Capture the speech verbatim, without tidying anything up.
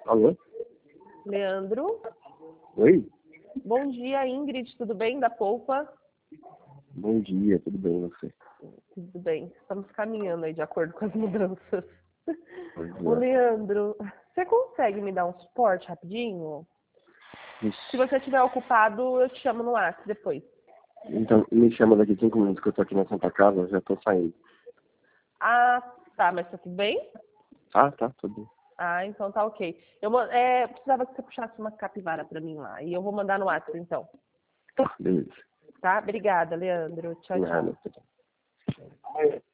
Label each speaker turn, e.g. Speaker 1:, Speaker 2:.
Speaker 1: Alô?
Speaker 2: Leandro?
Speaker 1: Oi?
Speaker 2: Bom dia, Ingrid, tudo bem? Da Polpa?
Speaker 1: Bom dia, tudo bem e você?
Speaker 2: Tudo bem, estamos caminhando aí de acordo com as mudanças.
Speaker 1: Pois
Speaker 2: Ô,
Speaker 1: é.
Speaker 2: Leandro, você consegue me dar um suporte rapidinho?
Speaker 1: Ixi.
Speaker 2: Se você estiver ocupado, eu te chamo no WhatsApp depois.
Speaker 1: Então, me chama daqui cinco minutos que eu tô aqui na Santa Casa, já tô saindo.
Speaker 2: Ah, tá, mas tá tudo bem?
Speaker 1: Ah, tá, tudo bem.
Speaker 2: Ah, então tá ok. Eu ma- é, precisava que você puxasse uma capivara pra mim lá. E eu vou mandar no WhatsApp então.
Speaker 1: Tá, beleza.
Speaker 2: Tá? Obrigada, Leandro. Tchau, tchau.
Speaker 1: Nada.